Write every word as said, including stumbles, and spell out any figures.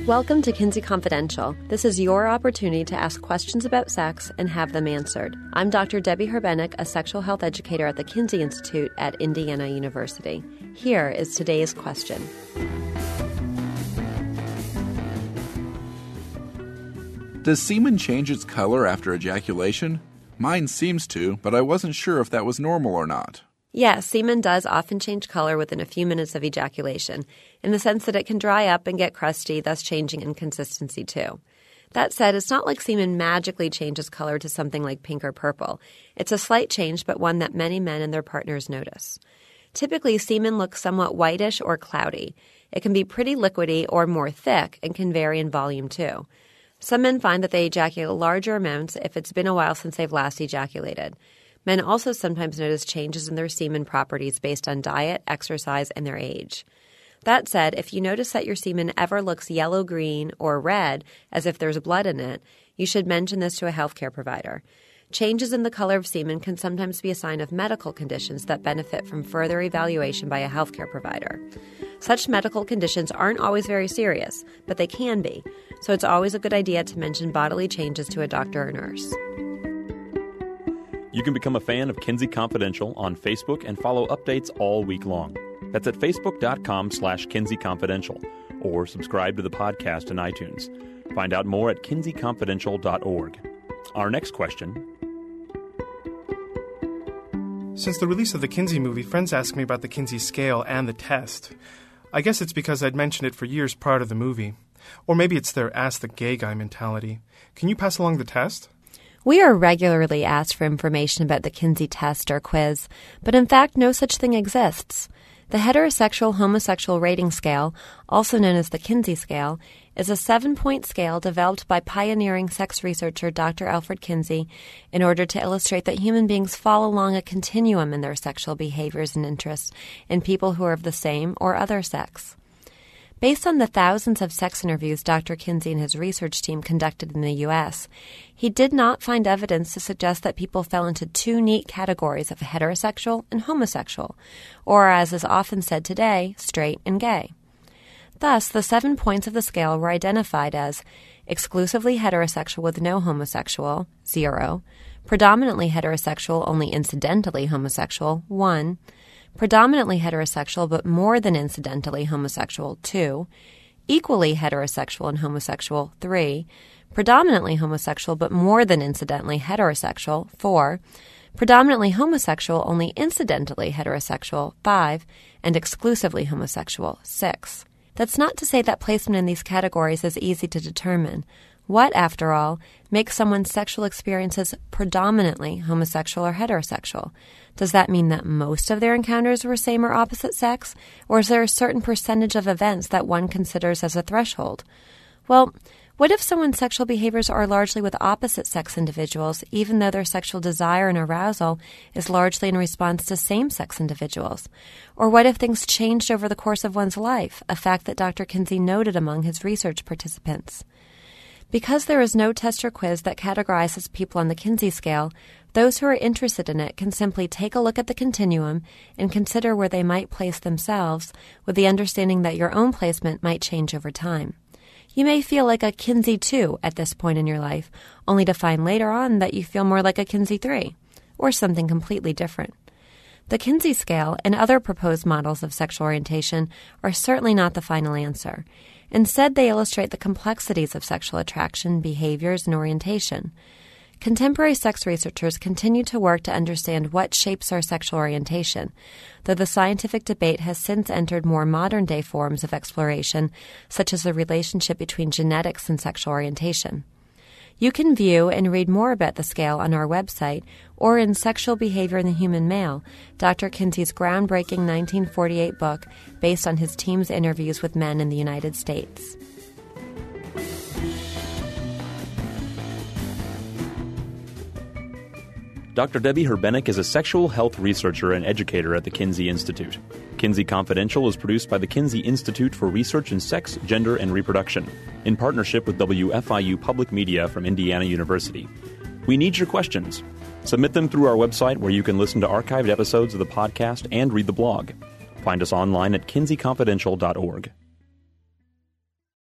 Welcome to Kinsey Confidential. This is your opportunity to ask questions about sex and have them answered. I'm Doctor Debbie Herbenick, a sexual health educator at the Kinsey Institute at Indiana University. Here is today's question. Does semen change its color after ejaculation? Mine seems to, but I wasn't sure if that was normal or not. Yes, semen does often change color within a few minutes of ejaculation, in the sense that it can dry up and get crusty, thus changing in consistency too. That said, it's not like semen magically changes color to something like pink or purple. It's a slight change, but one that many men and their partners notice. Typically, semen looks somewhat whitish or cloudy. It can be pretty liquidy or more thick and can vary in volume too. Some men find that they ejaculate larger amounts if it's been a while since they've last ejaculated. Men also sometimes notice changes in their semen properties based on diet, exercise, and their age. That said, if you notice that your semen ever looks yellow-green or red, as if there's blood in it, you should mention this to a healthcare provider. Changes in the color of semen can sometimes be a sign of medical conditions that benefit from further evaluation by a healthcare provider. Such medical conditions aren't always very serious, but they can be, so it's always a good idea to mention bodily changes to a doctor or nurse. You can become a fan of Kinsey Confidential on Facebook and follow updates all week long. That's at facebook.com slash Kinsey Confidential, or subscribe to the podcast in iTunes. Find out more at kinsey confidential dot org. Our next question. Since the release of the Kinsey movie, friends ask me about the Kinsey scale and the test. I guess it's because I'd mentioned it for years prior to the movie. Or maybe it's their ask the gay guy mentality. Can you pass along the test? We are regularly asked for information about the Kinsey test or quiz, but in fact no such thing exists. The heterosexual-homosexual rating scale, also known as the Kinsey scale, is a seven-point scale developed by pioneering sex researcher Doctor Alfred Kinsey in order to illustrate that human beings fall along a continuum in their sexual behaviors and interests in people who are of the same or other sex. Based on the thousands of sex interviews Doctor Kinsey and his research team conducted in the U S, he did not find evidence to suggest that people fell into two neat categories of heterosexual and homosexual, or as is often said today, straight and gay. Thus, the seven points of the scale were identified as exclusively heterosexual with no homosexual, zero, predominantly heterosexual, only incidentally homosexual, one, predominantly heterosexual but more than incidentally homosexual, two, equally heterosexual and homosexual, three, predominantly homosexual but more than incidentally heterosexual, four, predominantly homosexual only incidentally heterosexual, five, and exclusively homosexual, six. That's not to say that placement in these categories is easy to determine. What, after all, makes someone's sexual experiences predominantly homosexual or heterosexual? Does that mean that most of their encounters were same or opposite sex? Or is there a certain percentage of events that one considers as a threshold? Well, what if someone's sexual behaviors are largely with opposite-sex individuals, even though their sexual desire and arousal is largely in response to same-sex individuals? Or what if things changed over the course of one's life, a fact that Doctor Kinsey noted among his research participants? Because there is no test or quiz that categorizes people on the Kinsey scale, those who are interested in it can simply take a look at the continuum and consider where they might place themselves, with the understanding that your own placement might change over time. You may feel like a Kinsey two at this point in your life, only to find later on that you feel more like a Kinsey three, or something completely different. The Kinsey scale and other proposed models of sexual orientation are certainly not the final answer. Instead, they illustrate the complexities of sexual attraction, behaviors, and orientation. Contemporary sex researchers continue to work to understand what shapes our sexual orientation, though the scientific debate has since entered more modern-day forms of exploration, such as the relationship between genetics and sexual orientation. You can view and read more about the scale on our website or in Sexual Behavior in the Human Male, Doctor Kinsey's groundbreaking nineteen forty-eight book based on his team's interviews with men in the United States. Doctor Debbie Herbenick is a sexual health researcher and educator at the Kinsey Institute. Kinsey Confidential is produced by the Kinsey Institute for Research in Sex, Gender, and Reproduction, in partnership with W F I U Public Media from Indiana University. We need your questions. Submit them through our website, where you can listen to archived episodes of the podcast and read the blog. Find us online at kinsey confidential dot org.